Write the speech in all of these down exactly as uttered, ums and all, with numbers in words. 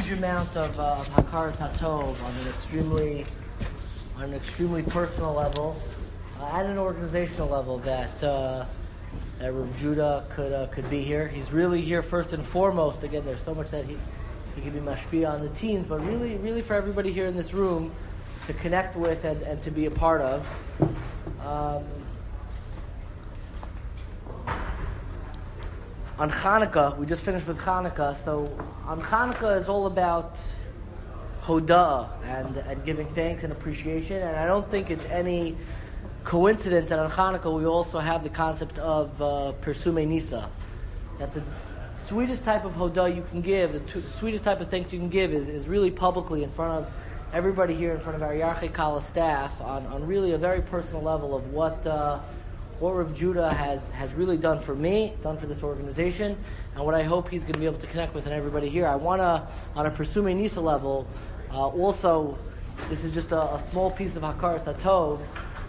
huge amount of, uh, of hakaras hatov on an extremely, on an extremely personal level, uh, and an organizational level that uh, that Rav Judah could uh, could be here. He's really here first and foremost. Again, there's so much that he he can be mashpia on the teens, but really, really for everybody here in this room to connect with and, and to be a part of. Um, On Hanukkah, we just finished with Hanukkah, so on Hanukkah is all about hoda'ah and, and giving thanks and appreciation, and I don't think it's any coincidence that on Hanukkah we also have the concept of uh, Persume Nisa. That the sweetest type of hoda'ah you can give, the t- sweetest type of thanks you can give is, is really publicly in front of everybody here, in front of our Yarchei Kala staff, on, on really a very personal level of what... Uh, what Rav Judah has, has really done for me, done for this organization, and what I hope he's going to be able to connect with and everybody here. I want to, on a Persume Nisa level, uh, also, this is just a, a small piece of Hakaras HaTov,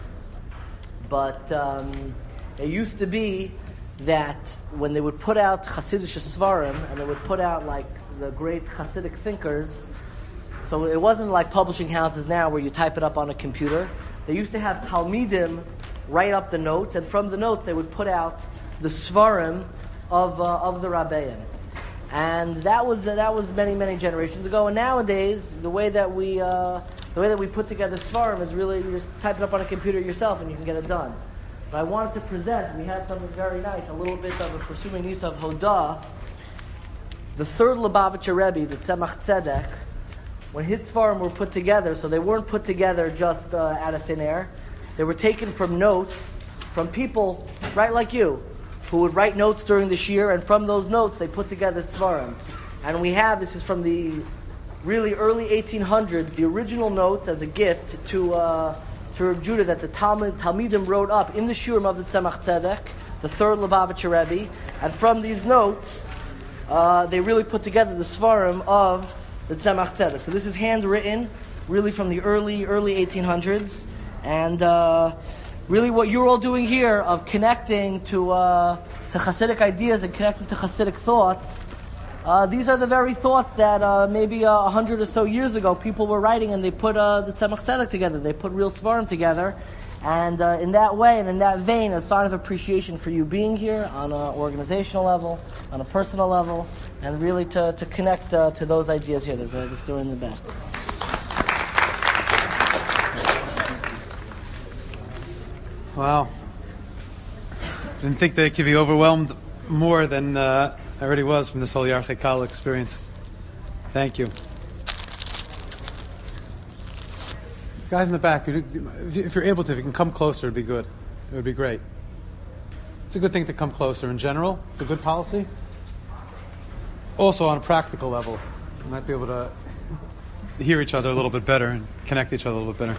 but um, it used to be that when they would put out Hasidic Svarim, and they would put out like the great Hasidic thinkers, so it wasn't like publishing houses now where you type it up on a computer. They used to have Talmidim write up the notes, and from the notes they would put out the svarim of uh, of the Rabbeim, and that was uh, that was many many generations ago. And nowadays, the way that we uh, the way that we put together svarim is really you just type it up on a computer yourself and you can get it done. But I wanted to present. We had something very nice, a little bit of a Persume Nisa of Hodah. The third Lubavitcher Rebbe, the Tzemach Tzedek, when his svarim were put together, so they weren't put together just uh, out of thin air. They were taken from notes from people, right like you, who would write notes during the shir, and from those notes they put together svarim. And we have, this is from the really early eighteen hundreds, the original notes as a gift to uh, to Rav Judah that the Talmud, Talmidim wrote up in the shurim of the Tzemach Tzedek, the third Lubavitcher Rebbe, and from these notes uh, they really put together the svarim of the Tzemach Tzedek. So this is handwritten, really from the early early eighteen hundreds. And uh, really what you're all doing here of connecting to uh, to Hasidic ideas and connecting to Hasidic thoughts, uh, these are the very thoughts that uh, maybe a uh, hundred or so years ago people were writing, and they put uh, the Tzemach Tzedek together. They put real svarim together. And uh, in that way and in that vein, a sign of appreciation for you being here on an organizational level, on a personal level, and really to, to connect uh, to those ideas here. There's a, there's a story in the back. Wow. Didn't think they could be overwhelmed more than uh, I already was from this whole Yarchei Kala experience. Thank you. Guys in the back, if you're able to, if you can come closer, it'd be good. It would be great. It's a good thing to come closer in general. It's a good policy. Also on a practical level, you might be able to hear each other a little bit better and connect each other a little bit better.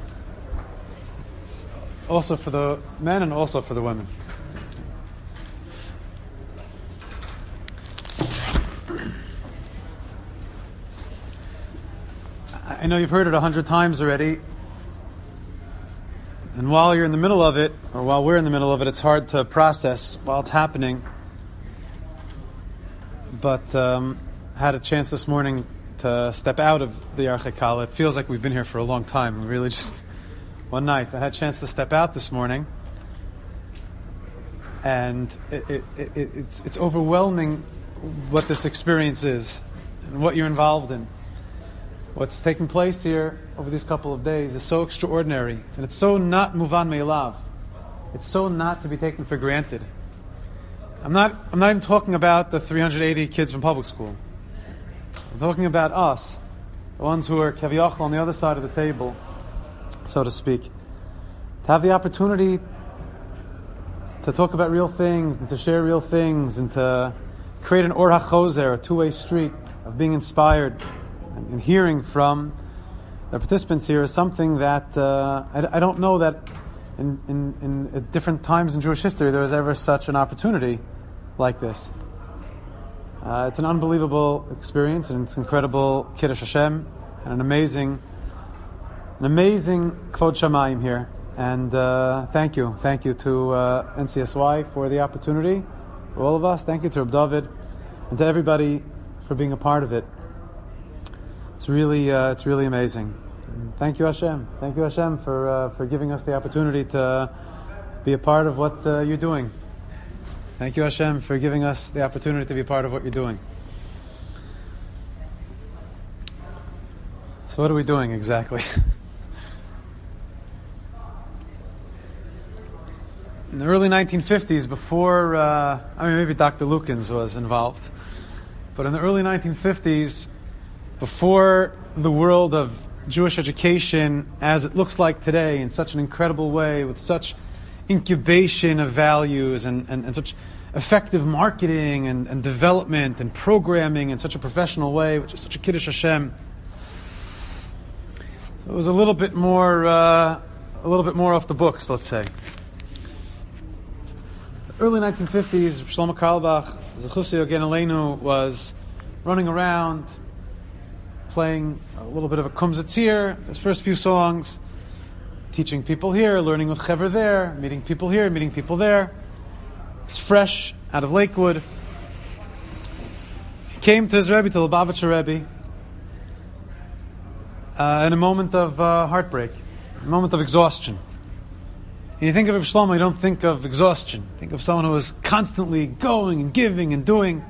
Also for the men and also for the women. I know you've heard it a hundred times already, and while you're in the middle of it, or while we're in the middle of it, it's hard to process while it's happening. But um, I had a chance this morning to step out of the Yarchei Kala. It feels like we've been here for a long time. We really just... One night, I had a chance to step out this morning, and it, it, it, it's, it's overwhelming what this experience is and what you're involved in. What's taking place here over these couple of days is so extraordinary, and it's so not muvan me'elav. It's so not to be taken for granted. I'm not, I'm not even talking about the three hundred eighty kids from public school. I'm talking about us, the ones who are kaviyachal on the other side of the table, so to speak, to have the opportunity to talk about real things and to share real things and to create an or hachozer, a two-way street of being inspired and, and hearing from the participants here is something that uh, I, I don't know that in, in, in at different times in Jewish history there was ever such an opportunity like this. Uh, it's an unbelievable experience, and it's incredible Kiddush Hashem and an amazing An amazing Kvod Shamayim here, and uh, thank you, thank you to uh, N C S Y for the opportunity, for all of us. Thank you to Reb David, and to everybody for being a part of it. It's really, uh, it's really amazing. And thank you, Hashem. Thank you, Hashem, for uh, for giving us the opportunity to be a part of what uh, you're doing. Thank you, Hashem, for giving us the opportunity to be a part of what you're doing. So what are we doing exactly? In the early nineteen fifties, before, uh, I mean, maybe Doctor Lukens was involved, but in the early nineteen fifties, before the world of Jewish education as it looks like today, in such an incredible way, with such incubation of values and, and, and such effective marketing and, and development and programming in such a professional way, which is such a Kiddush Hashem. So it was a little bit more, uh, a little bit more off the books, let's say. Early nineteen fifties, Shlomo Carlebach, Zechusei Yogen Aleinu, was running around, playing a little bit of a Kumsitz here, his first few songs, teaching people here, learning with Chaver there, meeting people here, meeting people there. He's fresh out of Lakewood. He came to his Rebbe, to the Lubavitcher Rebbe, uh, in a moment of uh, heartbreak, a moment of exhaustion. And you think of Reb Shlomo, you don't think of exhaustion. Think of someone who was constantly going and giving and doing.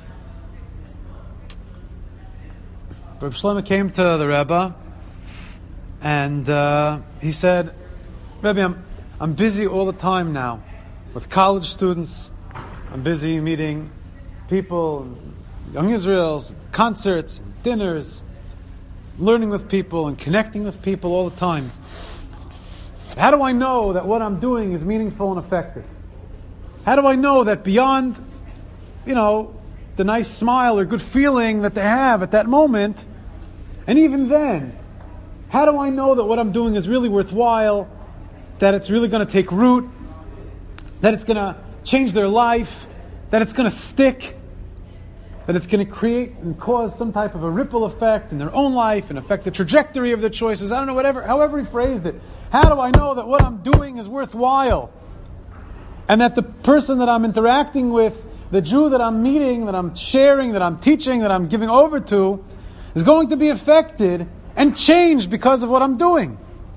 Reb Shlomo came to the Rebbe, and uh, he said, Rebbe, I'm, I'm busy all the time now with college students. I'm busy meeting people, young Israels, concerts, and dinners, learning with people and connecting with people all the time. How do I know that what I'm doing is meaningful and effective? How do I know that beyond, you know, the nice smile or good feeling that they have at that moment, and even then, how do I know that what I'm doing is really worthwhile, that it's really going to take root, that it's going to change their life, that it's going to stick, that it's going to create and cause some type of a ripple effect in their own life and affect the trajectory of their choices? I don't know, whatever, however he phrased it. How do I know that what I'm doing is worthwhile? And that the person that I'm interacting with, the Jew that I'm meeting, that I'm sharing, that I'm teaching, that I'm giving over to, is going to be affected and changed because of what I'm doing.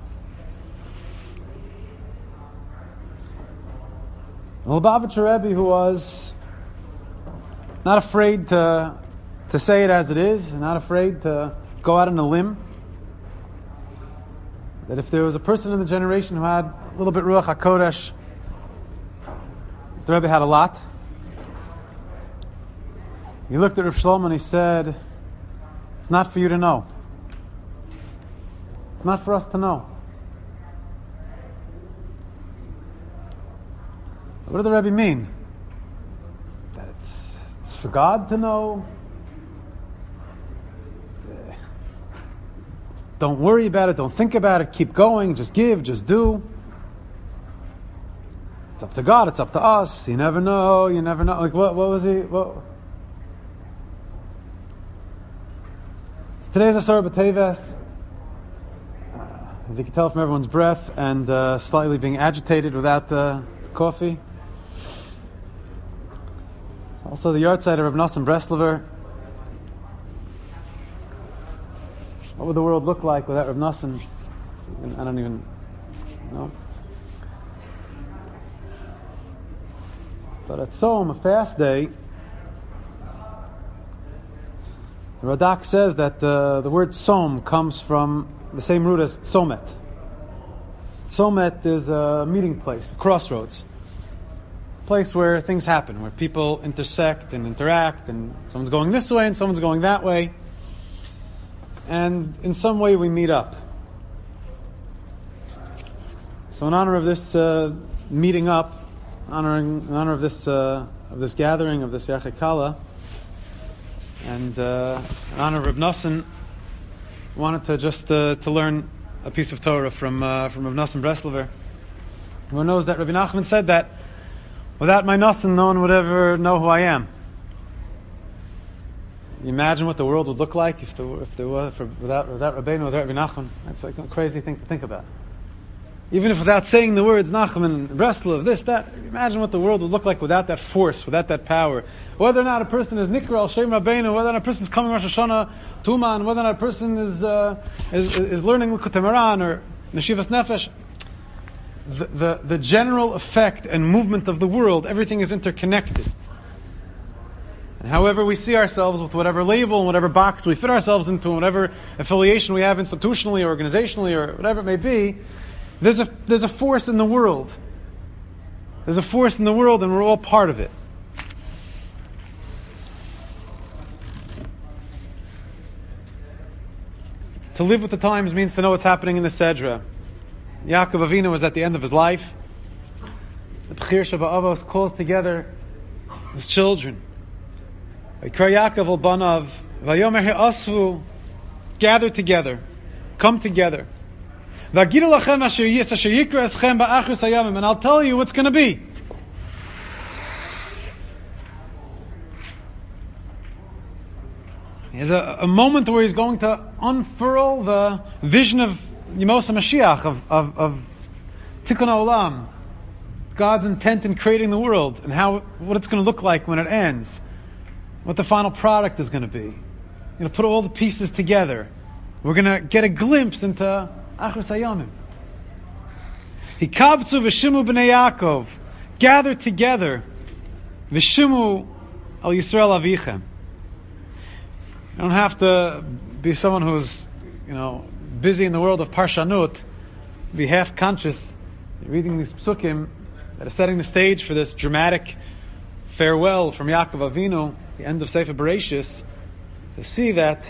The Lubavitcher Rebbe, who was not afraid to to say it as it is, not afraid to go out on a limb, that if there was a person in the generation who had a little bit Ruach HaKodesh, the Rebbe had a lot. He looked at Reb Shlomo and he said, it's not for you to know. It's not for us to know. What did the Rebbe mean? That it's, it's for God to know? Don't worry about it, don't think about it, keep going, just give, just do. It's up to God, it's up to us. You never know, you never know. Like, what, what was he? What? Today's Asar B'Teves. Uh, as you can tell from everyone's breath and uh, slightly being agitated without uh, coffee. It's also the yard side of Reb Nosson Breslover. What would the world look like without Reb Nosson? I don't even know. But at Tzom, a fast day, the Radak says that uh, the word Tzom comes from the same root as Tzomet. Tzomet is a meeting place, a crossroads. A place where things happen, where people intersect and interact, and someone's going this way and someone's going that way. And in some way we meet up. So in honor of this uh, meeting up, honoring in honor of this uh, of this gathering of this Yarchei Kala, and uh, in honor of Reb Nosson, wanted to just uh, to learn a piece of Torah from uh, from Reb Nosson Breslover. Everyone knows that Rabbi Nachman said that without my Nosson, no one would ever know who I am. You imagine what the world would look like if there, if there was for, without without Rabbeinu, without Rabbi Nachman. That's like a crazy thing to think about. Even if without saying the words Nachman, Breslov, this, that, imagine what the world would look like without that force, without that power. Whether or not a person is Nikra al Shem Rabbeinu, whether or not a person is coming Rosh Hashanah Tuman, whether or not a person is uh, is, is learning Likutei Moharan or Neshivas Nefesh, the, the the general effect and movement of the world, everything is interconnected. And however we see ourselves, with whatever label and whatever box we fit ourselves into, and whatever affiliation we have institutionally or organizationally or whatever it may be, There's a, there's a force in the world. There's a force in the world and we're all part of it. To live with the times means to know what's happening in the Sedra. Yaakov Avinu was at the end of his life. The Bechir Sheba Avos calls together his children. Vayikra Yaakov al Banav, Vayomer He'asvu, gather together, come together. And I'll tell you what's going to be. There's a, a moment where he's going to unfurl the vision of Yemos HaMashiach, of, of, of Tikkun HaOlam, God's intent in creating the world, and how what it's going to look like when it ends, what the final product is going to be. You're going to put all the pieces together. We're going to get a glimpse into Achros Hayamim. Hikabtzu v'shimu b'nei Yaakov, gather together, v'shimu al Yisrael avichem. You don't have to be someone who's, you know, busy in the world of Parshanut, be half conscious, reading these psukim that are setting the stage for this dramatic farewell from Yaakov Avinu, the end of Sefer Bereshis, to see that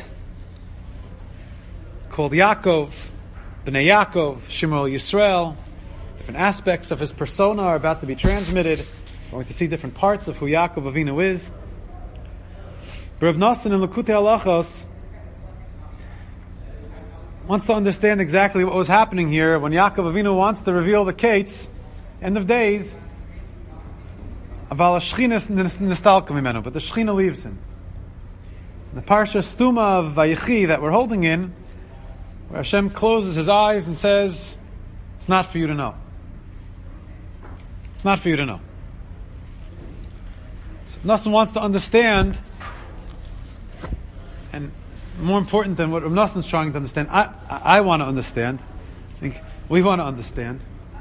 called Yaakov, Bnei Yaakov, Shmuel Yisrael, different aspects of his persona are about to be transmitted. We're going to see different parts of who Yaakov Avinu is. Reb Nosson in Likutei Halachos wants to understand exactly what was happening here when Yaakov Avinu wants to reveal the Kates, end of days, Aval Shechina nistalka mimenu, but the Shechina leaves him. The Parsha Stuma of Vayechi that we're holding in, where Hashem closes his eyes and says, it's not for you to know. It's not for you to know. So Nosson wants to understand, and more important than what Rav Nosson's trying to understand, I, I, I want to understand, I think we want to understand,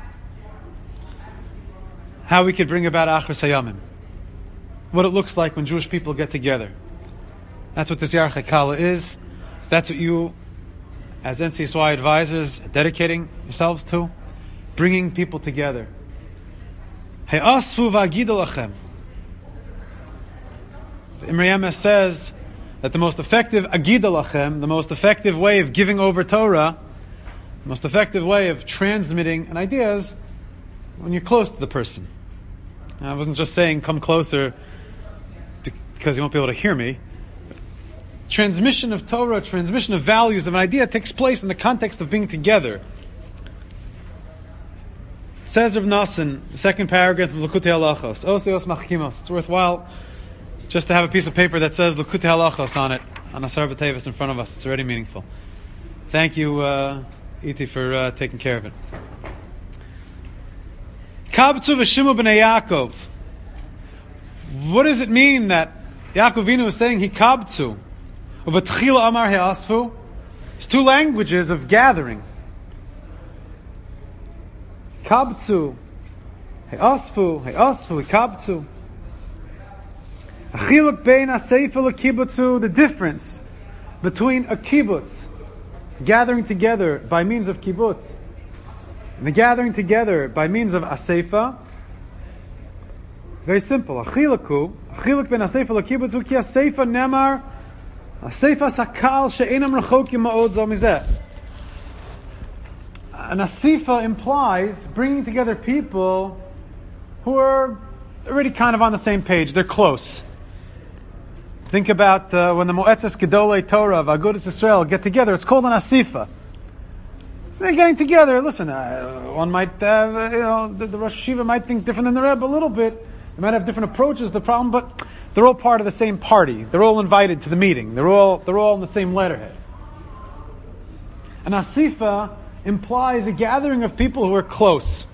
how we could bring about Achros Hayamim. What it looks like when Jewish people get together. That's what this Yarchei Kallah is. That's what you, as N C S Y advisors, are dedicating yourselves to. Bringing people together. He'asfu v'agidu lachem. Imrei Emes says that the most effective agida lachem, the most effective way of giving over Torah, the most effective way of transmitting an idea is when you're close to the person. And I wasn't just saying come closer because you won't be able to hear me. Transmission of Torah, transmission of values of an idea takes place in the context of being together. Says Rav Nosson, the second paragraph of Likutei Halachos, Osios Machkimos. It's worthwhile just to have a piece of paper that says Likutei Halachos on it, on Asar B'Tevis in front of us. It's already meaningful. Thank you, uh, Iti, for uh, taking care of it. Kabtzu v'shimu b'nei Yaakov. What does it mean that Yaakov Avinu is saying he kabtzu? U'v'tchila amar he'asfu. It's two languages of gathering. Kabtzu, he'asfu, he'asfu, kabtzu. Achiluk bein ha'sefer l'kibbutzu, the difference between a kibbutz, gathering together by means of kibbutz, and the gathering together by means of aseifa. Very simple. Achiluku, achiluk bein ha'sefer l'kibbutzu, ki aseifa nemar, aseifa sakal she'enam rechokim ma'od zo mizeh. An asifa implies bringing together people who are already kind of on the same page. They're close. Think about uh, when the Moetzes Gedolei Torah of Agudas Yisrael get together. It's called an asifa. They're getting together. Listen, uh, one might have, uh, you know, the, the Rosh Hashiva might think different than the Rebbe a little bit. They might have different approaches to the problem, but they're all part of the same party. They're all invited to the meeting. They're all they're all in the same letterhead. An asifa implies a gathering of people who are close.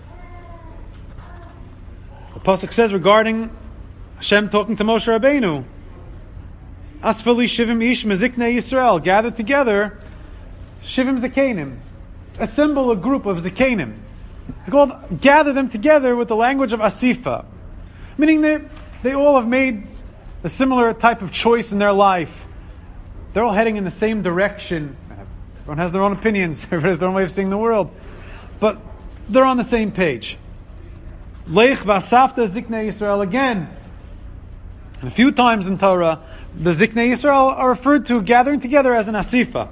The pasuk says regarding Hashem talking to Moshe Rabbeinu, Asfali Shivim Ish Meziknei Yisrael, gather together, Shivim Zakenim, assemble a group of Zakenim. It's called gather them together with the language of Asifa, meaning they they all have made a similar type of choice in their life. They're all heading in the same direction. Everyone has their own opinions. Everyone has their own way of seeing the world, but they're on the same page. Leich v'asafta Ziknei Yisrael again. And a few times in Torah, the Ziknei Yisrael are referred to gathering together as an Asifa.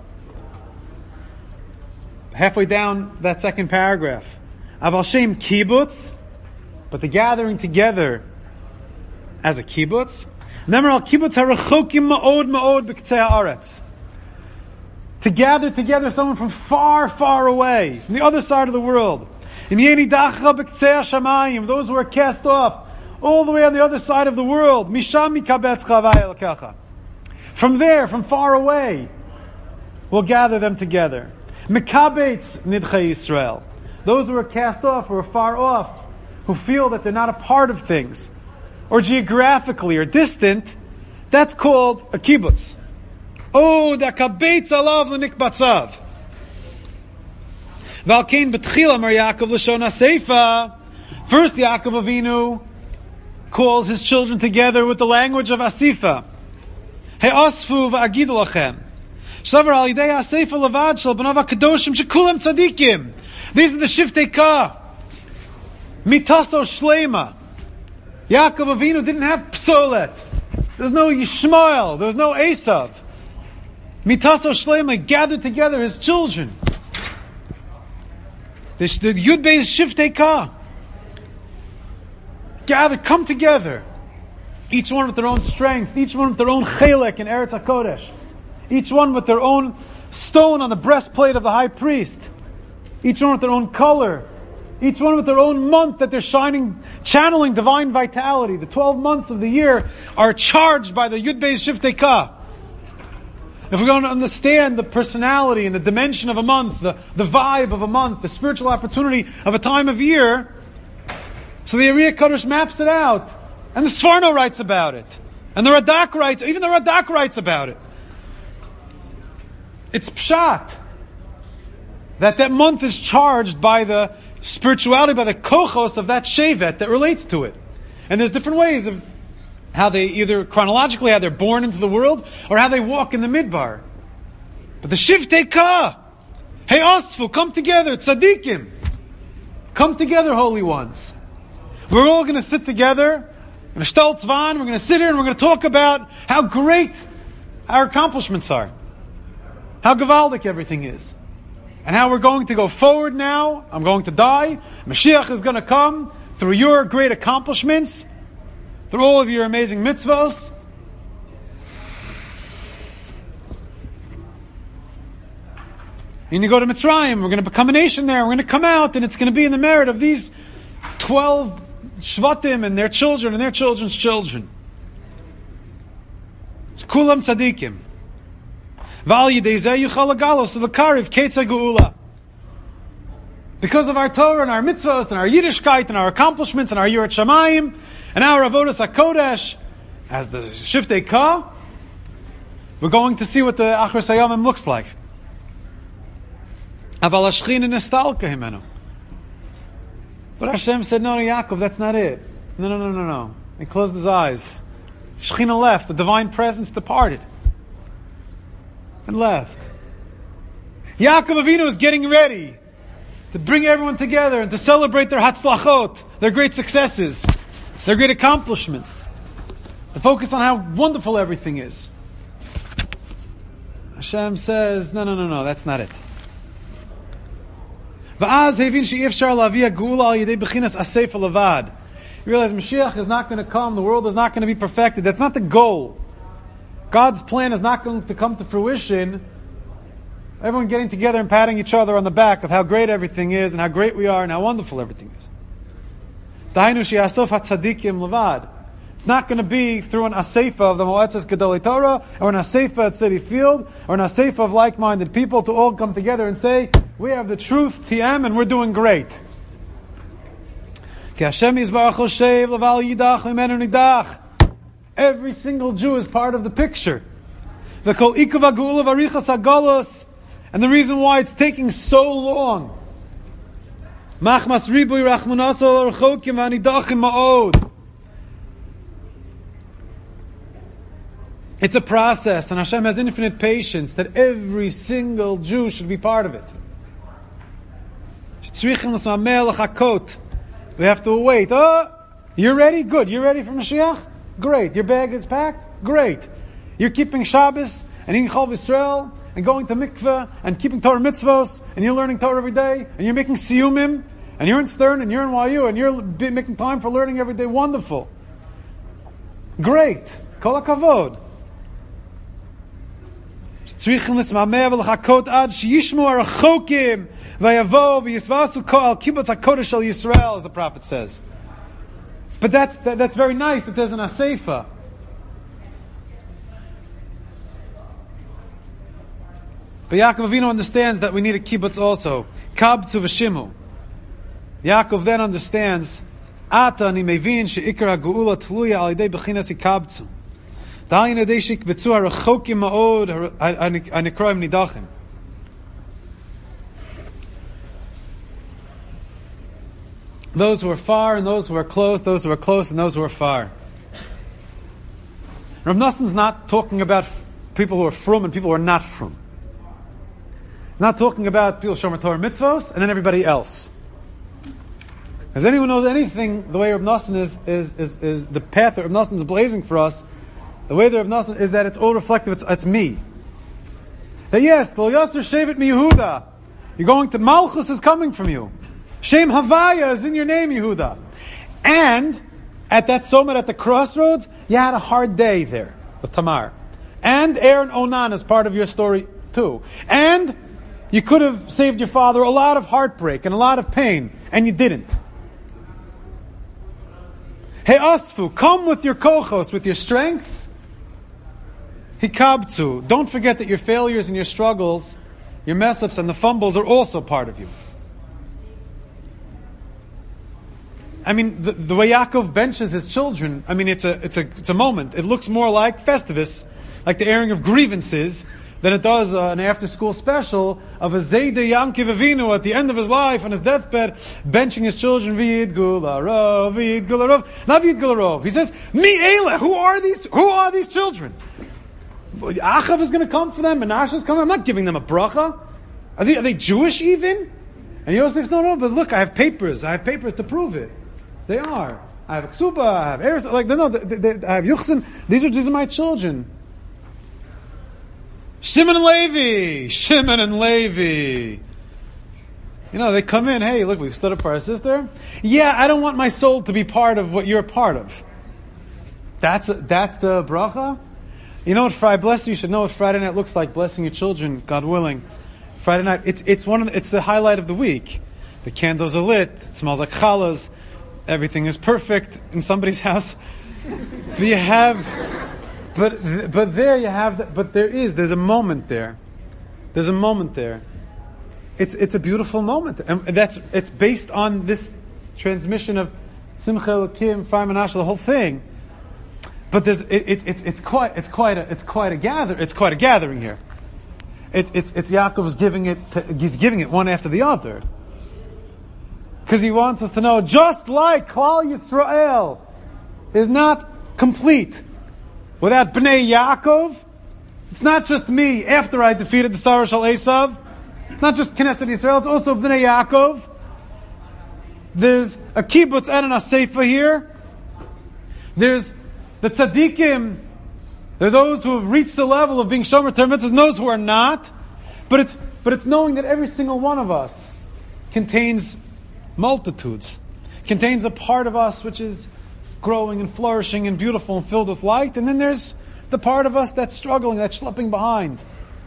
Halfway down that second paragraph. Aval Shem Kibbutz, but the gathering together as a kibbutz. Remember, al kibbutz harachokim ma'od ma'od b'ktzei haaretz. To gather together someone from far, far away, from the other side of the world. Im yeni dachra b'ktzei hashamayim, those who are cast off, all the way on the other side of the world. Misham mikabetz chavai elkecha. From there, from far away, we'll gather them together. Mikabetz nidchei Yisrael. Those who are cast off, who are far off, who feel that they're not a part of things, or geographically or distant, that's called a kibbutz. Oh, da kabetz alav l'nikbatzav. Valkein betchila mar Yaakov l'shon ha-seifa. First, Yaakov Avinu calls his children together with the language of Asifa. He'asfu v'agidu lachem. Shavar al yidei ha-seifa levad shel b'nav ha-kadoshim shekulam tzadikim. These are the Shiftei Ka. Mitaso Shlema. Yaakov Avinu didn't have Psolet. There was no Yishmael. There was no Esav. Mitaso Shlema gathered together his children. The, the Yud Beis Shiftei Ka. Gather, come together. Each one with their own strength. Each one with their own chelek in Eretz HaKodesh. Each one with their own stone on the breastplate of the high priest. Each one with their own color. Each one with their own month that they're shining, channeling divine vitality. The twelve months of the year are charged by the Yud Beis Shiftei Ka. If we're going to understand the personality and the dimension of a month, the, the vibe of a month, the spiritual opportunity of a time of year, so the Ariya Kodesh maps it out. And the Sforno writes about it. And the Radak writes, even the Radak writes about it. It's pshat. That that month is charged by the spirituality, by the kochos of that shevet that relates to it. And there's different ways of how they, either chronologically, how they're born into the world, or how they walk in the midbar. But the Shiftei Ka, hey Osfu, come together, tzaddikim. Come together, holy ones. We're all going to sit together, in a Stolz Van, we're going to sit here and we're going to talk about how great our accomplishments are. How gewaldic everything is. And how we're going to go forward now. I'm going to die. Mashiach is going to come through your great accomplishments, through all of your amazing mitzvos. And you go to Mitzrayim, we're going to become a nation there, we're going to come out, and it's going to be in the merit of these twelve Shvatim and their children and their children's children. Kulam tzadikim. Because of our Torah and our mitzvahs and our Yiddishkeit and our accomplishments and our Yirat Shamayim and our Avodas HaKodesh, as the Shiftei Ka, we're going to see what the Achros Hayamim looks like. But Hashem said, no, no, Yaakov, that's not it. No, no, no, no, no. He closed his eyes. Shechina left. The divine presence departed. And left. Yaakov Avinu is getting ready to bring everyone together and to celebrate their hatzlachot, their great successes, their great accomplishments. To focus on how wonderful everything is. Hashem says, no, no, no, no, that's not it. You realize Mashiach is not going to come, the world is not going to be perfected. That's not the goal. God's plan is not going to come to fruition. Everyone getting together and patting each other on the back of how great everything is and how great we are and how wonderful everything is. It's not going to be through an aseifa of the Moetzes Gedolei Torah, or an aseifa at City Field, or an aseifa of like-minded people to all come together and say, We have the truth, T M, and we're doing great. Every single Jew is part of the picture. And the reason why it's taking so long. It's a process, and Hashem has infinite patience that every single Jew should be part of it. We have to wait. Oh, you're ready? Good. You're ready for Mashiach? Great. Your bag is packed? Great. You're keeping Shabbos and eating Chol V'Yisrael and going to mikveh and keeping Torah mitzvos and you're learning Torah every day and you're making siyumim and you're in Stern and you're in Y U and you're making time for learning every day. Wonderful. Great. Kol hakavod. Tzrichen l'smameh v'l'chakot ad sheyishmu arachokim v'yavo v'yisvasu kol al kibbutz hakodesh shel Yisrael, as the prophet says. But that's that, that's very nice that there's an aseifa. But Yaakov Avinu understands that we need a kibbutz also. Kabtzu v'shimu. Yaakov then understands, Ata ani mevin she'ikar ha'geula tluya al yedei b'chinas hikabtzu. Da'ayin yedei shikbetzu harachokim ma'od hanikroim nidachim. Those who are far and those who are close, those who are close and those who are far. Rav Noson's not talking about people who are frum and people who are not frum. Not talking about people shomer Torah mitzvos and then everybody else. As anyone knows anything, the way Rav Noson is, is, is, is the path that Rav Noson is blazing for us, the way that Rav Noson is that it's all reflective, it's, it's me. That yes, Lo Yasser Shevet Mi Yehuda, you're going to, Malchus is coming from you. Shem Havaya is in your name, Yehuda. And at that summit at the crossroads, you had a hard day there with Tamar. And Aaron Onan is part of your story too. And you could have saved your father a lot of heartbreak and a lot of pain, and you didn't. Hey Asfu, come with your kochos, with your strengths. Hikabtzu, don't forget that your failures and your struggles, your mess-ups and the fumbles are also part of you. I mean, the, the way Yaakov benches his children, I mean, it's a, it's a, it's a moment. It looks more like Festivus, like the airing of grievances, than it does uh, an after-school special of a Zayde Yankiv Avinu at the end of his life on his deathbed, benching his children. V'yid gularov, v'yid gularov, not v'yid gularov. He says, "Mi eile, who are these? Who are these children? Achav is going to come for them. Menashe is coming. I'm not giving them a bracha. Are they, are they Jewish even?" And Yosef says, "No, no, but look, I have papers. I have papers to prove it. They are. I have a ksuba. I have eres. Like no, no. They, they, I have yuchsin. These are these are my children." Shimon and Levi, Shimon and Levi. You know, they come in, hey, look, we've stood up for our sister. Yeah, I don't want my soul to be part of what you're part of. That's a, that's the bracha. You know what Friday, bless you, you should know what Friday night looks like, blessing your children, God willing. Friday night, it's it's one of the, it's the highlight of the week. The candles are lit, it smells like challahs, everything is perfect in somebody's house. But you have... But but there you have that. But there is there's a moment there. There's a moment there. It's it's a beautiful moment, and that's it's based on this transmission of Simcha Elokim, Fire Menashe, the whole thing. But there's it, it, it it's quite it's quite a it's quite a gather it's quite a gathering here. It, it's it's Yaakov's giving it to, he's giving it one after the other because he wants us to know, just like Klal Yisrael is not complete without Bnei Yaakov. It's not just me after I defeated the Sarah Shal Esav. Not just Knesset Yisrael, it's also Bnei Yaakov. There's a kibbutz and an aseifa here. There's the tzaddikim. There are those who have reached the level of being shomer Torah mitzvahs and those who are not. But it's but it's knowing that every single one of us contains multitudes. Contains a part of us which is growing and flourishing and beautiful and filled with light, and then there's the part of us that's struggling, that's slipping behind,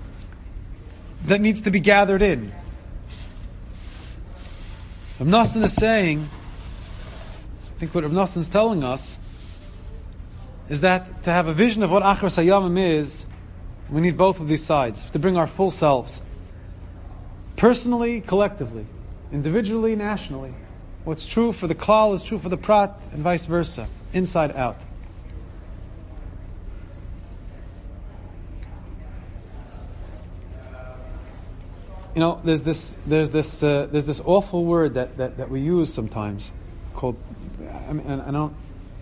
that needs to be gathered in. Rav Nosson is saying, I think what Rav Nosson is telling us is that to have a vision of what Achros Hayamim is, we need both of these sides to bring our full selves. Personally, collectively. Individually, nationally. What's true for the klal is true for the prat, and vice versa. Inside out. You know, there's this, there's this, uh, there's this awful word that, that, that we use sometimes, called. I mean, I don't.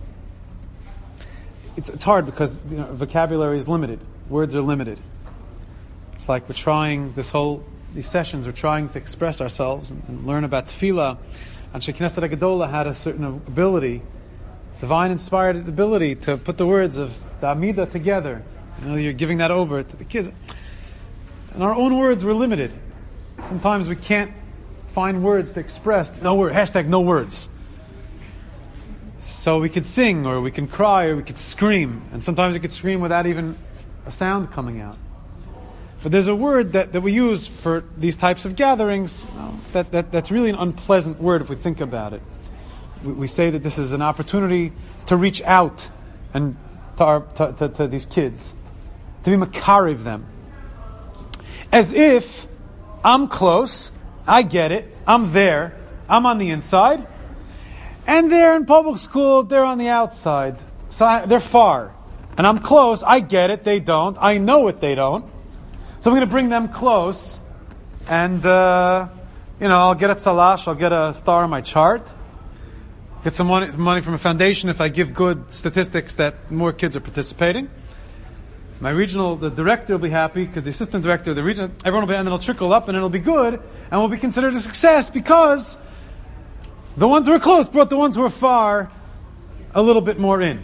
It's it's hard because, you know, vocabulary is limited. Words are limited. It's like we're trying this whole these sessions. We're trying to express ourselves and, and learn about tefillah. And Knesset HaGedolah had a certain ability, divine inspired ability, to put the words of the Amidah together. You know, you're giving that over to the kids. And our own words were limited. Sometimes we can't find words to express. No word. Hashtag no words. So we could sing, or we can cry, or we could scream. And sometimes we could scream without even a sound coming out. But there's a word that, that we use for these types of gatherings, you know, that, that, that's really an unpleasant word if we think about it. We, we say that this is an opportunity to reach out and to, our, to, to, to these kids, to be makariv them. As if I'm close, I get it, I'm there, I'm on the inside, and they're in public school, they're on the outside. So I, they're far. And I'm close, I get it, they don't, I know it, they don't. So I'm going to bring them close, and, uh, you know, I'll get a tzalash, I'll get a star on my chart, get some money, money from a foundation if I give good statistics that more kids are participating. My regional, the director will be happy because the assistant director, the region, everyone will be, and then it'll trickle up and it'll be good and will be considered a success because the ones who are close brought the ones who are far a little bit more in.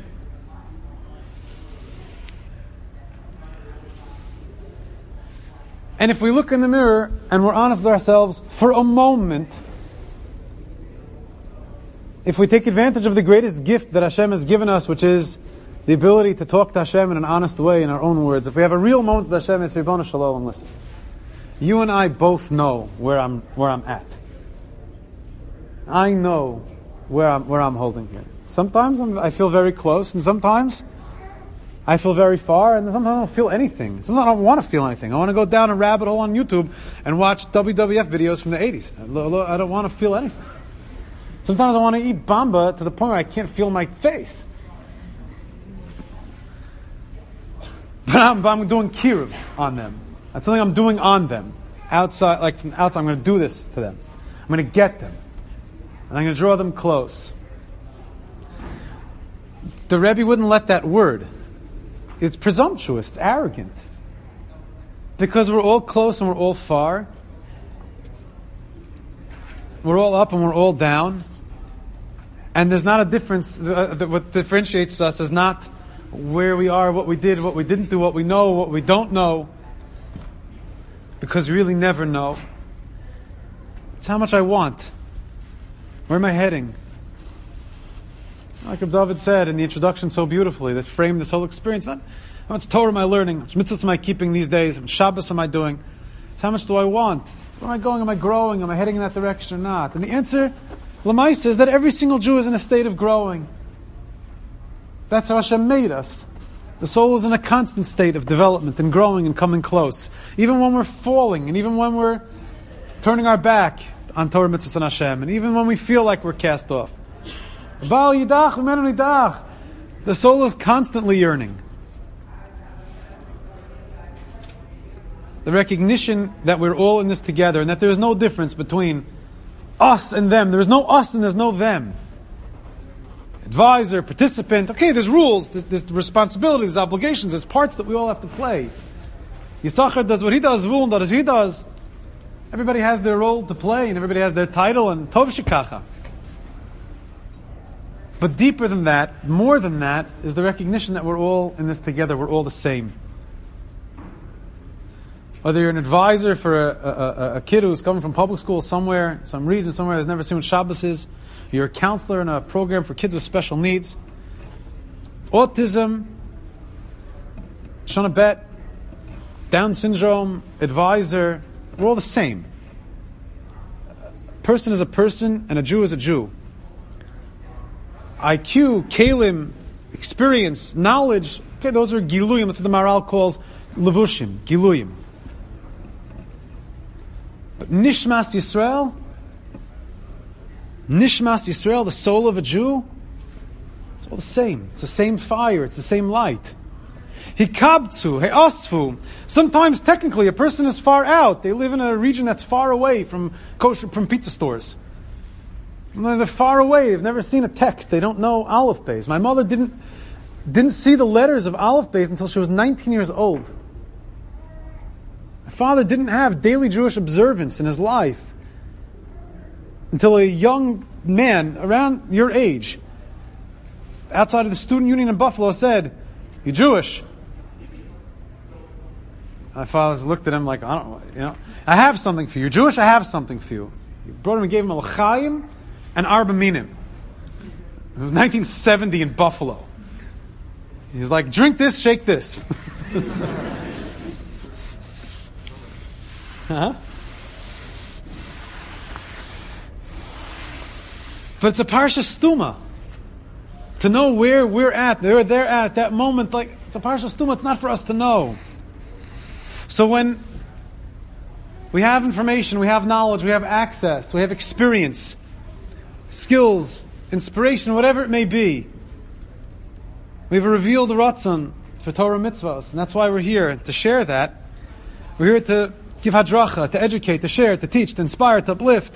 And if we look in the mirror and we're honest with ourselves for a moment, if we take advantage of the greatest gift that Hashem has given us, which is the ability to talk to Hashem in an honest way in our own words. If we have a real moment with Hashem, it's Ribbon Shalom, listen. You and I both know where I'm where I'm at. I know where I'm where I'm holding here. Sometimes I'm, I feel very close, and sometimes I feel very far, and sometimes I don't feel anything. Sometimes I don't want to feel anything. I want to go down a rabbit hole on YouTube and watch W W F videos from the eighties. I don't want to feel anything. Sometimes I want to eat bamba to the point where I can't feel my face. But I'm, but I'm doing kiruv on them. That's something I'm doing on them. Outside, like from outside, I'm going to do this to them. I'm going to get them. And I'm going to draw them close. The Rebbe wouldn't let that word. It's presumptuous. It's arrogant. Because we're all close and we're all far. We're all up and we're all down. And there's not a difference. Uh, what differentiates us is not where we are, what we did, what we didn't do, what we know, what we don't know. Because we really never know. It's how much I want. Where am I heading? Like David said in the introduction so beautifully, that framed this whole experience. Not how much Torah am I learning? How much mitzvahs am I keeping these days? How much Shabbos am I doing? It's how much do I want? Where am I going? Am I growing? Am I heading in that direction or not? And the answer, L'maisa, is that every single Jew is in a state of growing. That's how Hashem made us. The soul is in a constant state of development and growing and coming close. Even when we're falling, and even when we're turning our back on Torah, mitzvahs, and Hashem, and even when we feel like we're cast off. The soul is constantly yearning. The recognition that we're all in this together and that there is no difference between us and them. There's no us and there's no them. Advisor, participant. Okay, there's rules, there's, there's responsibility, there's obligations, there's parts that we all have to play. Yisachar does what he does, Zvulun does what he does. Everybody has their role to play and everybody has their title, and Tov Shekacha. But deeper than that, more than that, is the recognition that we're all in this together, we're all the same. Whether you're an advisor for a, a, a kid who's coming from public school somewhere, some region somewhere has never seen what Shabbos is, you're a counselor in a program for kids with special needs, autism, Shana Bet, Down syndrome, advisor, we're all the same. A person is a person and a Jew is a Jew. I Q, kalim, experience, knowledge, okay, those are giluyim. That's what the Maharal calls levushim, giluyim. But Nishmas Yisrael, Nishmas Yisrael, the soul of a Jew, it's all the same. It's the same fire. It's the same light. Hikabtzu, he'asfu. Sometimes, technically, a person is far out. They live in a region that's far away from kosher, from pizza stores. And they're far away. They've never seen a text. They don't know Aleph Beis. My mother didn't didn't see the letters of Aleph Beis until she was nineteen years old. My father didn't have daily Jewish observance in his life until a young man around your age, outside of the student union in Buffalo, said, "You Jewish?" My father looked at him like, "I don't, you know, I have something for you. You're Jewish? I have something for you." He brought him and gave him a l'chaim and arba minim. It was nineteen seventy in Buffalo. He's like, "Drink this, shake this." Huh? But it's a parsha stuma. To know where we're at, where they're at, at that moment, like, it's a parsha stuma. It's not for us to know. So when we have information, we have knowledge, we have access, we have experience, skills, inspiration, whatever it may be, we've revealed the Ratzon for Torah mitzvahs, and that's why we're here, to share that. We're here to give hadracha, to educate, to share, to teach, to inspire, to uplift.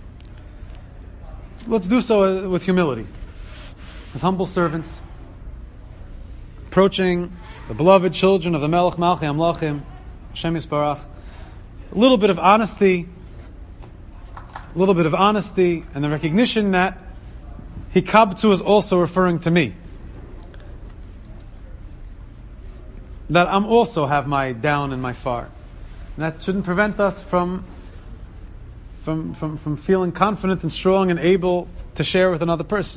Let's do so with humility. As humble servants, approaching the beloved children of the Melech Malchei Amlachim, Hashem Yisbarach, a little bit of honesty, a little bit of honesty, and the recognition that Hikabtzu is also referring to me. That I'm also have my down and my far. And that shouldn't prevent us from, from, from, from feeling confident and strong and able to share with another person.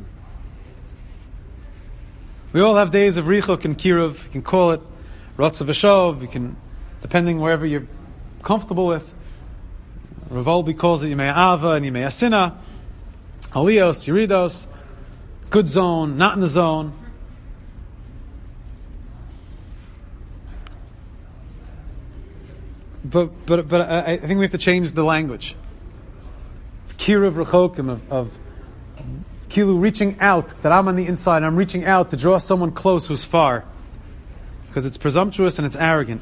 We all have days of Richuk and Kiruv. You can call it Rotz V'Shov. You can, depending wherever you're comfortable with. Rav Olbi calls it Yimei Ava and Yimei Asina. Aliyos, Yeridos, good zone, not in the zone. But but but I, I think we have to change the language. Kiruv Rechokim of, of Kilu reaching out, that I'm on the inside, and I'm reaching out to draw someone close who's far. Because it's presumptuous and it's arrogant.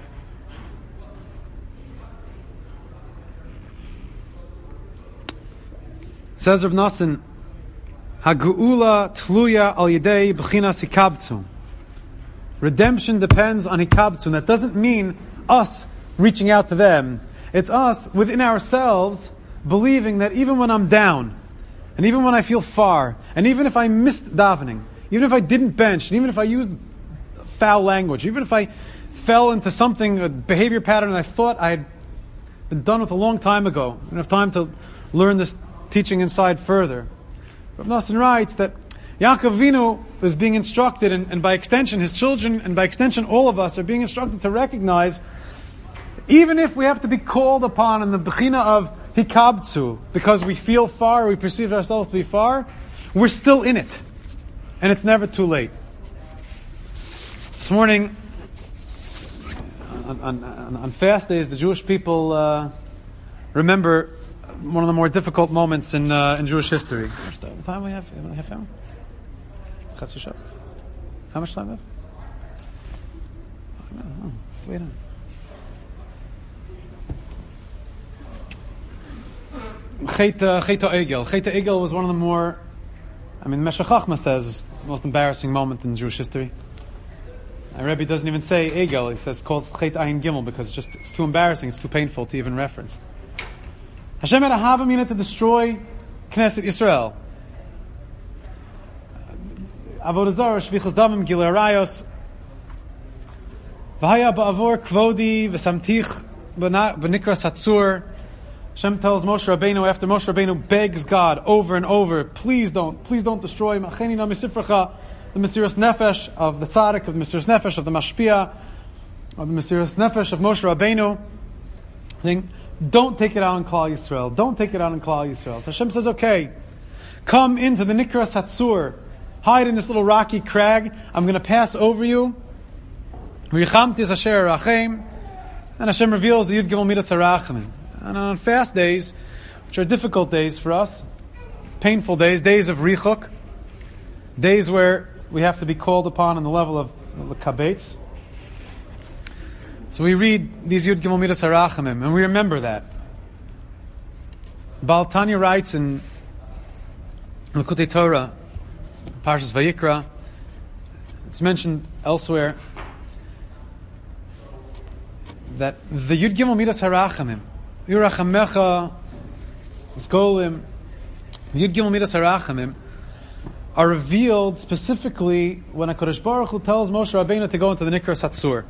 Says Reb Nosson, Hagu'ula tluya al yedei b'chinas hikabtzu. Redemption depends on hikabtzu. And that doesn't mean us reaching out to them. It's us within ourselves believing that even when I'm down, and even when I feel far, and even if I missed davening, even if I didn't bench, and even if I used foul language, even if I fell into something, a behavior pattern that I thought I had been done with a long time ago, I don't have time to learn this teaching inside further. Rav Nosson writes that Yaakov Avinu is being instructed, and, and by extension his children, and by extension all of us, are being instructed to recognize, even if we have to be called upon in the bechina of hikabtzu, because we feel far, we perceive ourselves to be far, we're still in it. And it's never too late. This morning, on, on, on, on fast days, the Jewish people uh, remember one of the more difficult moments in uh, in Jewish history. What time do we have? A half hour? How much time do we have? Oh, wait on. Chet Egel. Chet Egel was one of the more, I mean, Meshech Chochmah says, was the most embarrassing moment in Jewish history. And Rebbe doesn't even say Egel. He says, calls Chet Ayin Gimel, because it's just, it's too embarrassing, it's too painful to even reference. Hashem had a Havamina to destroy Knesset Yisrael. Avodah Zarah, Shvichas Damim, Gilei Arayos, V'haya ba'avor kvodi v'samtich b'nikras hatzur. Hashem tells Moshe Rabbeinu, after Moshe Rabbeinu begs God over and over, please don't, please don't destroy Macheni na misifracha, the Mesiras Nefesh of the Tzaddik, of the Mesiras Nefesh of the Mashpia, of the Mesiras Nefesh of Moshe Rabbeinu, saying, don't take it out on Klal Yisrael, don't take it out on Klal Yisrael. So Hashem says, okay, come into the Nikras Hatzur, hide in this little rocky crag, I'm going to pass over you. V'yichamti asher rachem, and Hashem reveals the Yud Gimel Midas HaRachamim. And on fast days, which are difficult days for us, painful days, days of richuk, days where we have to be called upon on the level of the kabetz. So we read these Yud Gimel Midas Harachamim, and we remember that. Baal Tanya writes in L'Kutei Torah, Parshas Vayikra, it's mentioned elsewhere, that the Yud Gimel Midas Harachamim, Yurachamecha, Zgolim, the Yud Gimel Midas Harachamim, are revealed specifically when HaKadosh Baruch Hu tells Moshe Rabbeinu to go into the Nikras Hatzur.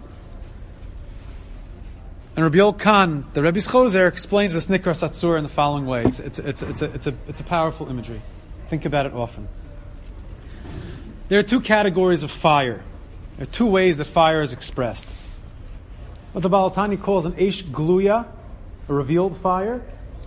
And Rabbi Yol Khan, the Rebbe's Choser, explains this Nikras Hatzur in the following way. It's, it's, it's, it's, a, it's, a, it's a powerful imagery. Think about it often. There are two categories of fire. There are two ways that fire is expressed. What the Baal Tanya calls an Eish Gluya, a revealed fire.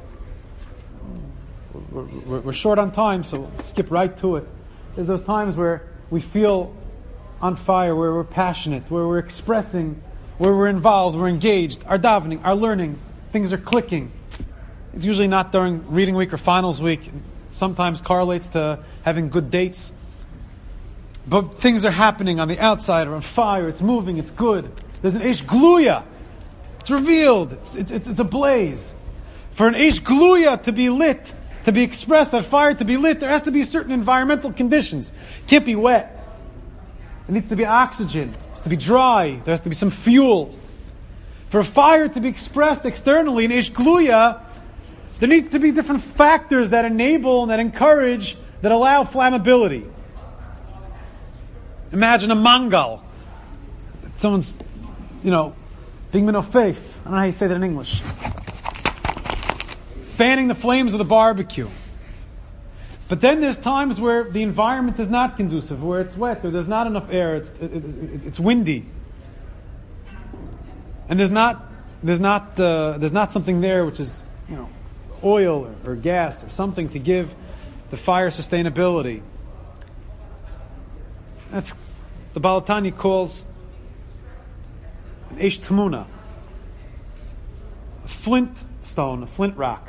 We're, we're, we're short on time, so we'll skip right to it. There's those times where we feel on fire, where we're passionate, where we're expressing, where we're involved, we're engaged, our davening, our learning, things are clicking. It's usually not during reading week or finals week. It sometimes correlates to having good dates. But things are happening on the outside, or on fire, it's moving, it's good. There's an Eish Gluya. It's revealed. It's, it's, it's, it's a blaze. For an Eish Gluya to be lit, to be expressed, that fire to be lit, there has to be certain environmental conditions. It can't be wet. It needs to be oxygen. It has to be dry. There has to be some fuel. For a fire to be expressed externally in Eish Gluya, there need to be different factors that enable and that encourage, that allow flammability. Imagine a mangal. Someone's, you know, being minofeif. I don't know how you say that in English. Fanning the flames of the barbecue. But then there's times where the environment is not conducive, where it's wet, or there's not enough air, it's it, it, it's windy, and there's not there's not uh, there's not something there which is, you know, oil or, or gas or something to give the fire sustainability. That's the Baal Tanya calls an Eish Tamuna, a flint stone, a flint rock.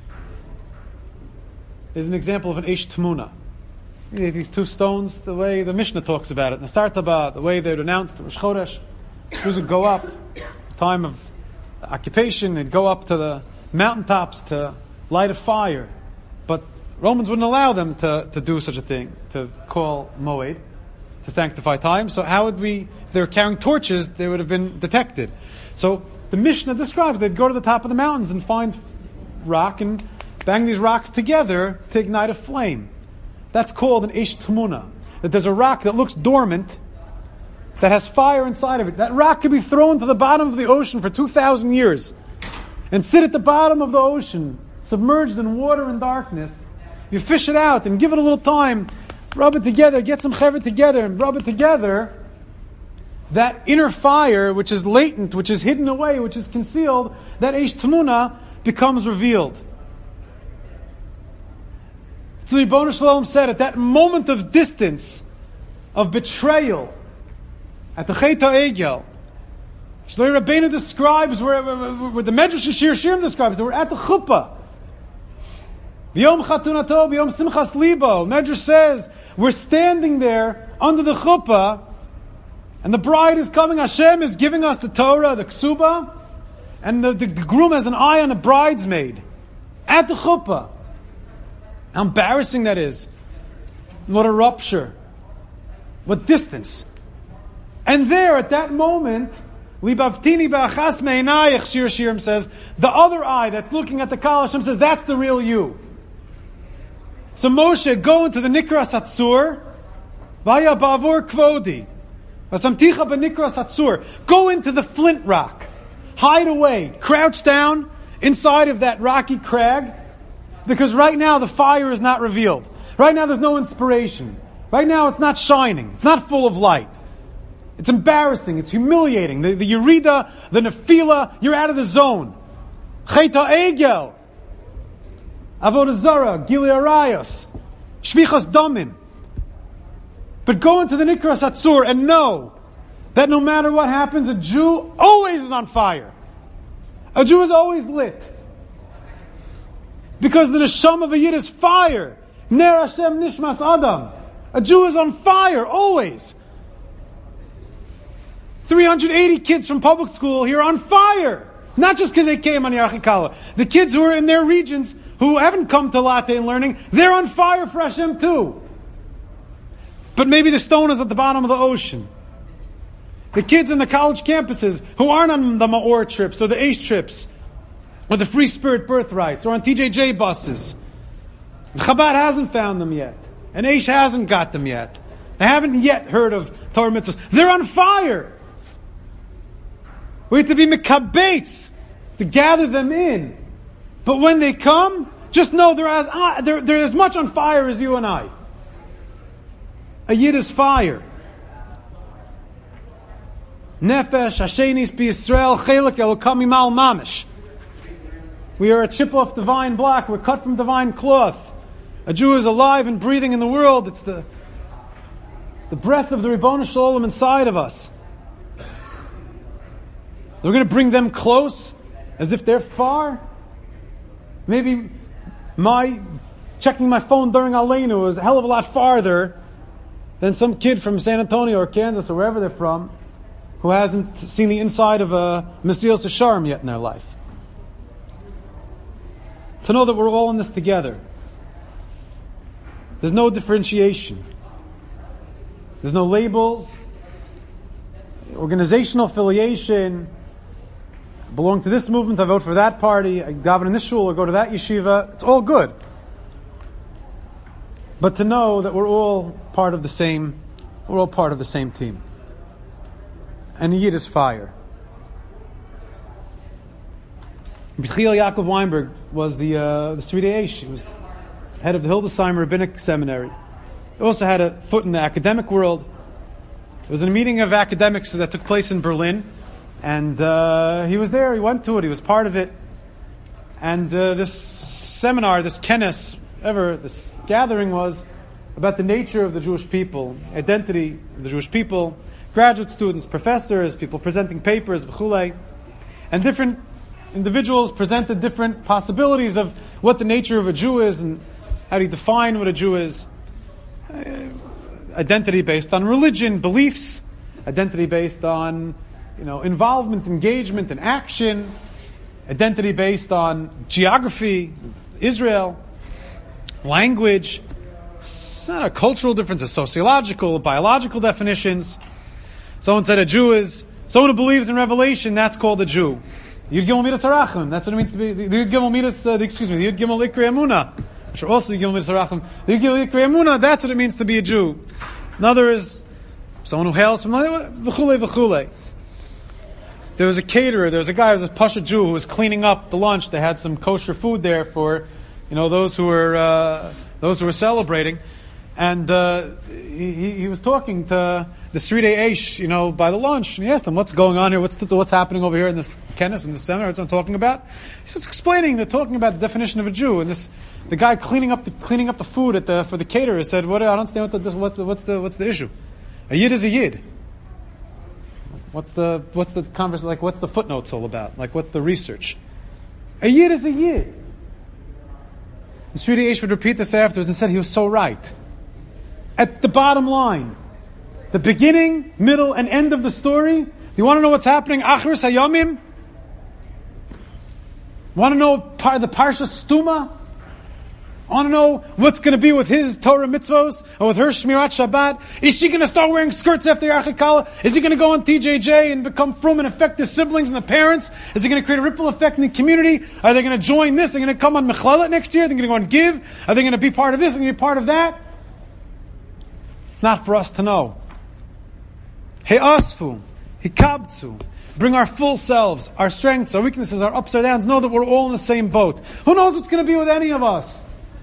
Is an example of an Eish Tamuna. These two stones, the way the Mishnah talks about it, Nasar Taba, the way they're announced, the Rosh Chodesh, Jews would go up, time of occupation, they'd go up to the mountaintops to light a fire. But Romans wouldn't allow them to, to do such a thing, to call Moed, to sanctify time. So how would we, if they were carrying torches, they would have been detected. So the Mishnah describes they'd go to the top of the mountains and find rock and bang these rocks together to ignite a flame. That's called an Eish Tamuna. That there's a rock that looks dormant, that has fire inside of it. That rock could be thrown to the bottom of the ocean for two thousand years and sit at the bottom of the ocean, submerged in water and darkness. You fish it out and give it a little time, rub it together, get some chaver together and rub it together. That inner fire, which is latent, which is hidden away, which is concealed, that Eish Tamuna becomes revealed. So the Ribono Shel Olam said, at that moment of distance, of betrayal, at the Chet HaEgel, Shloi Rabbeinu describes, where, where, where the Medrash and Shir Shirim describes, we're at the chuppah. B'yom chatunato, b'yom simchas libo. Medrash says, we're standing there under the chuppah, and the bride is coming. Hashem is giving us the Torah, the ksuba, and the, the, the groom has an eye on the bridesmaid at the chuppah. How embarrassing that is. What a rupture. What distance. And there, at that moment, Libavtini ba'achas me'inayich, Shir Shirim says, the other eye that's looking at the Kal, Hashem says, that's the real you. So Moshe, go into the Nikras Hatzur, Vaya ba'avor kvodi, Vasamticha b'Nikras Hatzur, go into the flint rock, hide away, crouch down inside of that rocky crag, because right now the fire is not revealed. Right now there's no inspiration. Right now it's not shining. It's not full of light. It's embarrassing. It's humiliating. The, the Yerida, the Nefila, you're out of the zone. Chet HaEgel, Avodah Zarah, Gilui Arayos, Shvichas Damim. But go into the Nikras Hatzur and know that no matter what happens, a Jew always is on fire. A Jew is always lit. Because the neshama of a Yid is fire. Ner Hashem nishmas Adam. A Jew is on fire, always. three hundred eighty kids from public school here on fire. Not just because they came on Yarchi Kala. The kids who are in their regions, who haven't come to Latte and learning, they're on fire for Hashem too. But maybe the stone is at the bottom of the ocean. The kids in the college campuses who aren't on the Ma'or trips or the Aish trips or the Free Spirit birthrights or on T J J buses. Chabad hasn't found them yet. And Aish hasn't got them yet. They haven't yet heard of Torah mitzvahs. They're on fire. We have to be mekabeitz to gather them in. But when they come, just know they're as, uh, they're, they're as much on fire as you and I. A Yid is fire. Nefesh, Hashenis, B'Yisrael, Chelek, Elokam Imal Mamish. We are a chip off divine block. We're cut from divine cloth. A Jew is alive and breathing in the world. It's the, the breath of the Ribono Shel Olam inside of us. We're going to bring them close as if they're far. Maybe my checking my phone during Aleinu was a hell of a lot farther than some kid from San Antonio or Kansas or wherever they're from who hasn't seen the inside of a Mesilas Yesharim yet in their life. To know that we're all in this together. There's no differentiation. There's no labels. Organizational affiliation. I belong to this movement, I vote for that party, I daven in this shul or go to that yeshiva. It's all good. But to know that we're all part of the same, we're all part of the same team. And the Yid is fire. B'chiel Yaakov Weinberg was the uh, the Sridei Eish. He was head of the Hildesheim Rabbinic Seminary. He also had a foot in the academic world. It was a meeting of academics that took place in Berlin. And uh, he was there, he went to it, he was part of it. And uh, this seminar, this kenes, ever, this gathering was about the nature of the Jewish people, identity of the Jewish people, graduate students, professors, people presenting papers, v'chulei. And different individuals presented different possibilities of what the nature of a Jew is and how do you define what a Jew is. Uh, identity based on religion, beliefs, identity based on you know, involvement, engagement, and action, identity based on geography, Israel, language, it's not a cultural differences, sociological, biological definitions. Someone said a Jew is someone who believes in revelation. That's called a Jew. Yud Gimel Midas Harachim. That's what it means to be the Yud Gimel Midas. Uh, excuse me, the Yud Gimel Ikrei Emunah, which are also Yud Gimel Midas Harachim. The Yud Gimel Ikrei Emunah. That's what it means to be a Jew. Another is someone who hails from v'chulei v'chulei. There was a caterer, there was a guy who was a Pasha Jew who was cleaning up the lunch. They had some kosher food there for, you know, those who were uh, those who were celebrating. And uh, he, he was talking to the Sridei Eish, you know, by the lunch. And he asked them, what's going on here? What's the, what's happening over here in this kenes, in this seminar? That's what I'm talking about. He starts explaining, they're talking about the definition of a Jew. And this, the guy cleaning up the cleaning up the food at the for the caterer said, "What? I don't understand what the, what's the what's the what's the issue? A Yid is a Yid. What's the what's the conversation like? What's the footnotes all about? Like, what's the research? A Yid is a Yid." The Sridei Eish would repeat this afterwards and said he was so right. At the bottom line, the beginning, middle, and end of the story. You want to know what's happening? Achris Hayomim. Want to know part of the Parsha Stuma? Want to know what's going to be with his Torah mitzvos or with her Shmirat Shabbat? Is she going to start wearing skirts after Yarchi Kala? Is he going to go on T J J and become frum and affect his siblings and the parents? Is he going to create a ripple effect in the community? Are they going to join this? Are they going to come on Mechalet next year? Are they going to go and give? Are they going to be part of this? Are they going to be part of that? It's not for us to know. He'asfu, hikabtzu. Bring our full selves, our strengths, our weaknesses, our ups, our downs. Know that we're all in the same boat. Who knows what's going to be with any of us?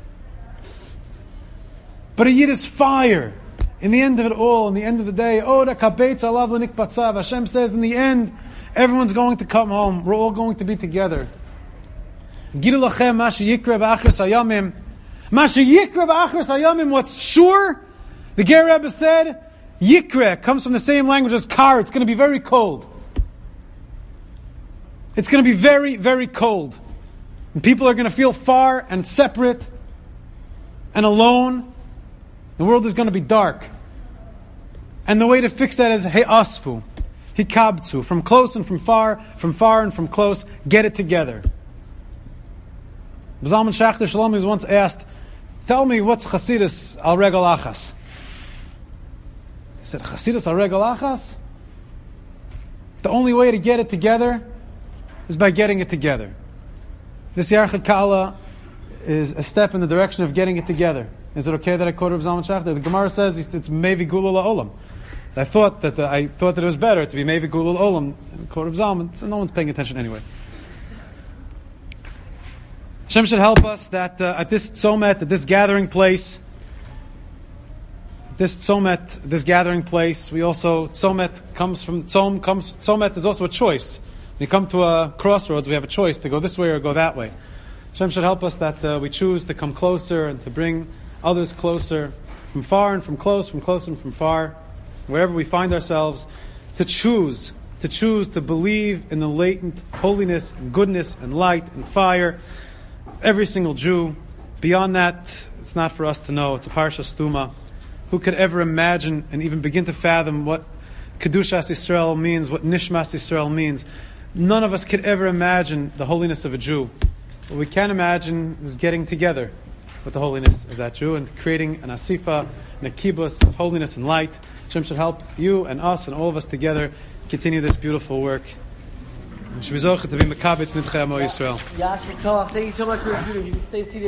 But a Yid is fire. In the end of it all, in the end of the day, Oda kabetz alav l'nikpatzav. Hashem says, in the end, everyone's going to come home. We're all going to be together. Gidu lachem ma sheyikra b'achris hayamim. Ma sheyikra b'achris hayamim. What's sure? The Ger Rebbe said, Yikra comes from the same language as kar. It's going to be very cold. It's going to be very, very cold. And people are going to feel far and separate and alone. The world is going to be dark. And the way to fix that is he'asfu, hikabtzu, from close and from far, from far and from close, get it together. Zalman Schachter Shalom was once asked, tell me what's Chasidus al Regel Achas? He said, Chasidus al Regel Achas? The only way to get it together is by getting it together. This Yarchei Kallah is a step in the direction of getting it together. Is it okay that I quote Reb Zalman Schachter? The Gemara says it's Mevi Gulul Olam. I thought that the, I thought that it was better to be Mevi Gulul Olam and quote Reb Zalman, so no one's paying attention anyway. Hashem should help us that uh, at this tzomet, at this gathering place, this tzomet, this gathering place, we also, tzomet comes from, tzom comes, tzomet is also a choice. When you come to a crossroads, we have a choice to go this way or go that way. Hashem should help us that uh, we choose to come closer and to bring others closer, from far and from close, from close and from far, wherever we find ourselves, to choose, to choose to believe in the latent holiness and goodness and light and fire. Every single Jew. Beyond that, it's not for us to know. It's a Parsha Stuma. Who could ever imagine and even begin to fathom what Kedushas Yisrael means, what Nishmas Yisrael means? None of us could ever imagine the holiness of a Jew. What we can imagine is getting together with the holiness of that Jew and creating an asifa and a kibbutz of holiness and light. Hashem should help you and us and all of us together continue this beautiful work. We should be zocheh to be mekabetz nidchei Amo Yisrael. Yasher Koach, thank you so much for your You can stay seated.